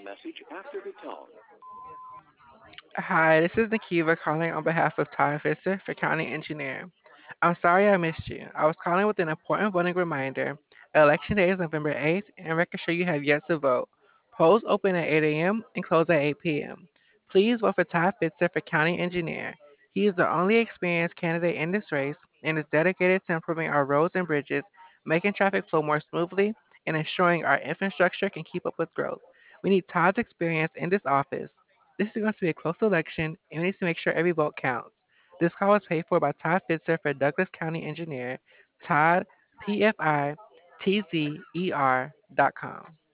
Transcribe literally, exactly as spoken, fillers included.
Hi, this is Nikiva calling on behalf of Todd Fisher for County Engineer. I'm sorry I missed you. I was calling with an important voting reminder. Election day is November eighth, and record sure you have yet to vote. Polls open at eight a m and close at eight p m. Please vote for Todd Fisher for County Engineer. He is the only experienced candidate in this race and is dedicated to improving our roads and bridges, making traffic flow more smoothly, and ensuring our infrastructure can keep up with growth. We need Todd's experience in this office. This is going to be a close election, and we need to make sure every vote counts. This call was paid for by Todd Fitzer for Douglas County Engineer, Todd, P F I T Z E R dot com.